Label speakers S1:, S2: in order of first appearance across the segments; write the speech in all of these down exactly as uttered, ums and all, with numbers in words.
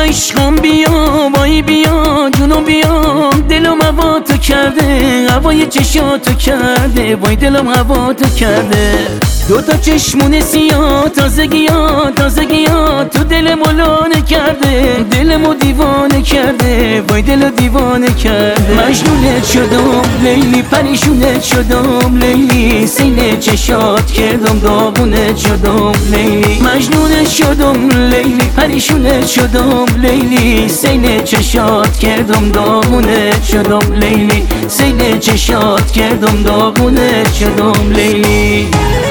S1: عشقم بیا وای بیا جونم بیا، دلم هوا تو کرده هوای چشاتو کرده، وای دلم هوا تو کرده. دو تا چشمون سیاه تازگی ها تازگی ها تو دلمو لانه کرده، دلمو دیوانه کرده، وای دلو دیوانه کرده. مجنونت شدم لیلی پریشونت شدم لیلی، سینه چشات کردم داغونت شدم لیلی. مجنونت شدم لیلی پریشونت شدم لیلی، سینه چشات کردم داغونت شدم لیلی، سینه چشات کردم داغونت شدم لیلی.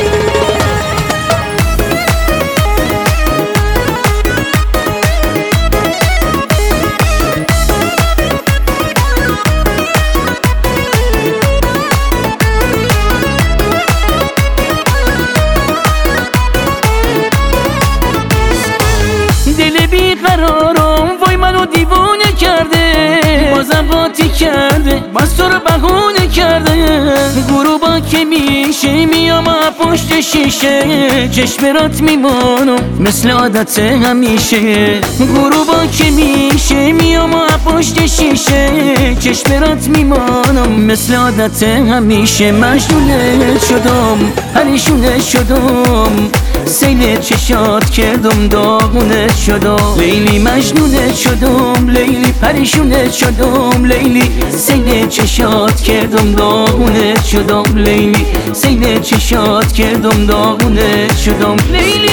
S1: دل بیقرارم وای منو دیوانه کرده، بازم قاطی کرده باز تو رو بهونه کرده. غروبا که میشه میام پشت شیشه، چشمرات میمانم مثل عادت همیشه. غروبا که میشه میام پشت شیشه، چشمرات میمانم مثل عادت همیشه. مجنونت شدم پریشونت شدم، سیل چشات کردم داغونت شدم لیلی. مجنونت شدم لیلی پریشونت شدم لیلی، سیل چشات کردم داغونت شدم لیلی، سیل چشات کردم داغونت شدم لیلی.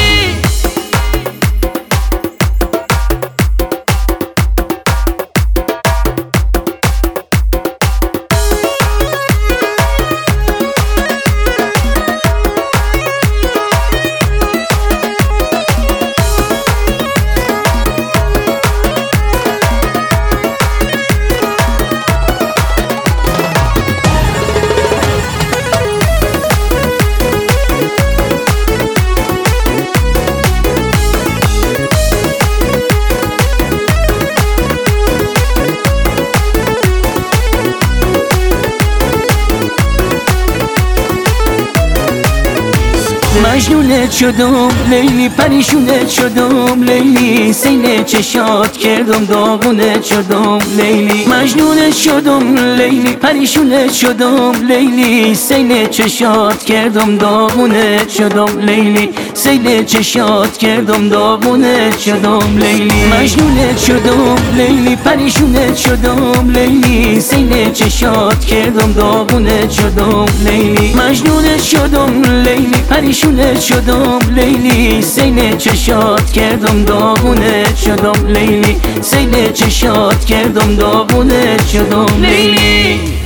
S1: مجنونت شدم لیلی پریشونت شدم لیلی، سینه چشات کردم داغونت شدم لیلی. مجنونت شدم لیلی پریشونت شدم لیلی، سینه چشات کردم داغونت شدم لیلی، سینه چشات کردم داغونت شدم لیلی. مجنونت شدم لیلی پریشونت شدم لیلی، سینه چشات کردم داغونت شدم لیلی. مجنونت شدم لیلی پریشونت شدم لیلی، سینه چشات کردم داغونت شدم لیلی، سینه چشات کردم داغونت شدم لیلی.